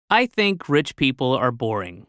I think rich people are boring.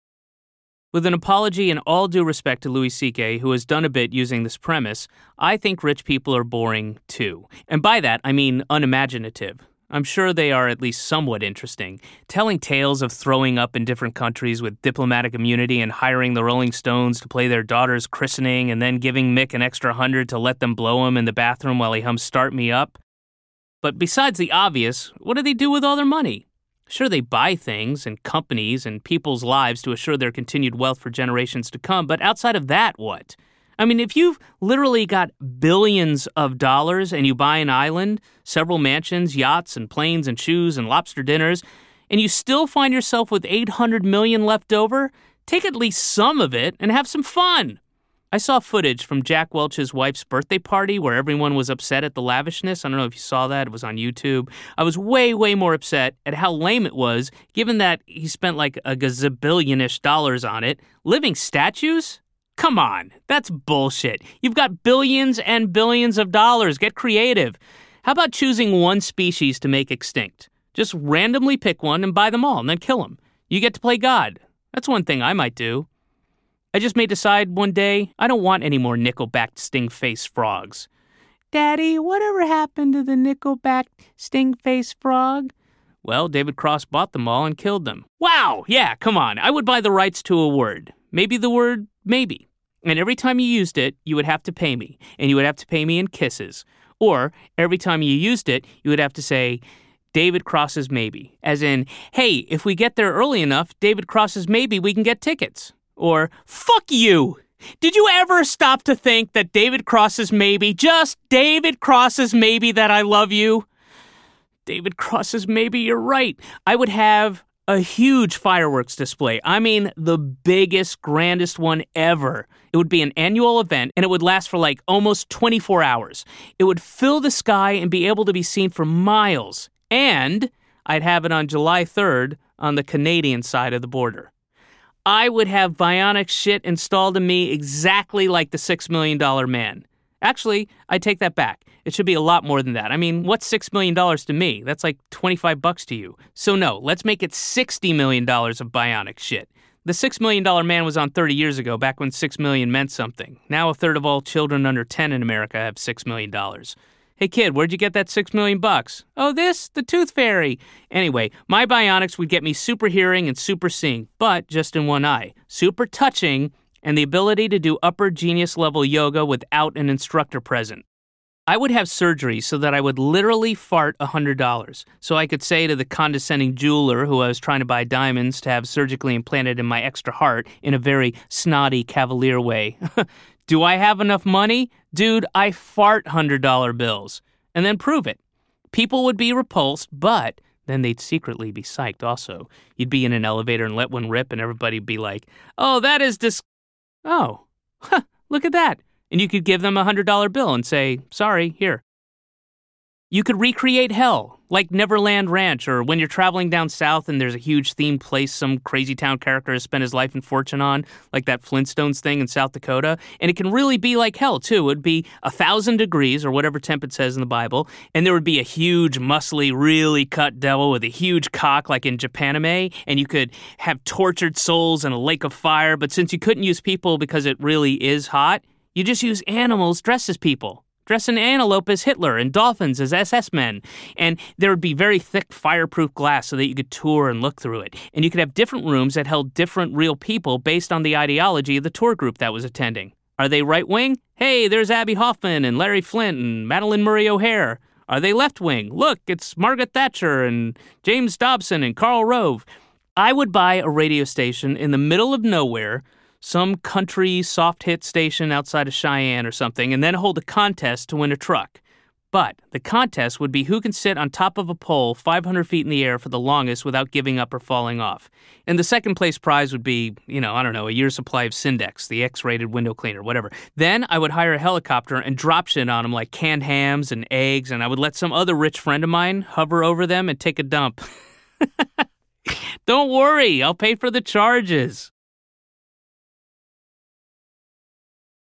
With an apology and all due respect to Louis C.K., who has done a bit using this premise, I think rich people are boring too. And by that, I mean unimaginative. I'm sure they are at least somewhat interesting. Telling tales of throwing up in different countries with diplomatic immunity and hiring the Rolling Stones to play their daughter's christening and then giving Mick an extra 100 to let them blow him in the bathroom while he hums Start Me Up. But besides the obvious, what do they do with all their money? Sure, they buy things and companies and people's lives to assure their continued wealth for generations to come, but outside of that, what? I mean, if you've literally got billions of dollars and you buy an island, several mansions, yachts, and planes and shoes and lobster dinners, and you still find yourself with $800 million left over, take at least some of it and have some fun. I saw footage from Jack Welch's wife's birthday party where everyone was upset at the lavishness. I don't know if you saw that. It was on YouTube. I was way, way more upset at how lame it was, given that he spent like a gazillion-ish dollars on it. Living statues? Come on, that's bullshit. You've got billions and billions of dollars. Get creative. How about choosing one species to make extinct? Just randomly pick one and buy them all and then kill them. You get to play God. That's one thing I might do. I just may decide one day I don't want any more nickel-backed sting-face frogs. Daddy, whatever happened to the nickel-backed sting-face frog? Well, David Cross bought them all and killed them. Wow, yeah, come on. I would buy the rights to a word. Maybe the word maybe. And every time you used it, you would have to pay me. And you would have to pay me in kisses. Or every time you used it, you would have to say, David Cross's maybe. As in, hey, if we get there early enough, David Cross's maybe, we can get tickets. Or, fuck you! Did you ever stop to think that David Cross's maybe, just David Cross's maybe that I love you? David Cross's maybe, you're right. I would have a huge fireworks display. I mean, the biggest, grandest one ever. It would be an annual event, and it would last for like almost 24 hours. It would fill the sky and be able to be seen for miles. And I'd have it on July 3rd on the Canadian side of the border. I would have bionic shit installed in me exactly like the $6 million man. Actually, I take that back. It should be a lot more than that. I mean, what's $6 million to me? That's like $25 to you. So no, let's make it $60 million of bionic shit. The $6 million man was on 30 years ago, back when 6 million meant something. Now a third of all children under 10 in America have $6 million. Hey kid, where'd you get that $6 million? Oh, this? The Tooth Fairy. Anyway, my bionics would get me super hearing and super seeing, but just in one eye. Super touching, and the ability to do upper genius level yoga without an instructor present. I would have surgery so that I would literally fart $100. So I could say to the condescending jeweler who I was trying to buy diamonds to have surgically implanted in my extra heart in a very snotty cavalier way. Do I have enough money? Dude, I fart $100 bills. And then prove it. People would be repulsed, but then they'd secretly be psyched also. You'd be in an elevator and let one rip and everybody'd be like, oh, that is Oh, look at that. And you could give them a $100 bill and say, sorry, here. You could recreate hell, like Neverland Ranch, or when you're traveling down south and there's a huge themed place some crazy town character has spent his life and fortune on, like that Flintstones thing in South Dakota. And it can really be like hell, too. It would be 1,000 degrees, or whatever temp it says in the Bible, and there would be a huge, muscly, really cut devil with a huge cock like in Japanime, and you could have tortured souls in a lake of fire, but since you couldn't use people because it really is hot, you just use animals dressed as people. Dress an antelope as Hitler and dolphins as SS men. And there would be very thick fireproof glass so that you could tour and look through it. And you could have different rooms that held different real people based on the ideology of the tour group that was attending. Are they right-wing? Hey, there's Abby Hoffman and Larry Flint and Madeline Murray O'Hare. Are they left-wing? Look, it's Margaret Thatcher and James Dobson and Karl Rove. I would buy a radio station in the middle of nowhere, some country soft hit station outside of Cheyenne or something, and then hold a contest to win a truck. But the contest would be who can sit on top of a pole 500 feet in the air for the longest without giving up or falling off. And the second place prize would be, a year's supply of Syndex, the X-rated window cleaner, whatever. Then I would hire a helicopter and drop shit on them like canned hams and eggs, and I would let some other rich friend of mine hover over them and take a dump. Don't worry, I'll pay for the charges.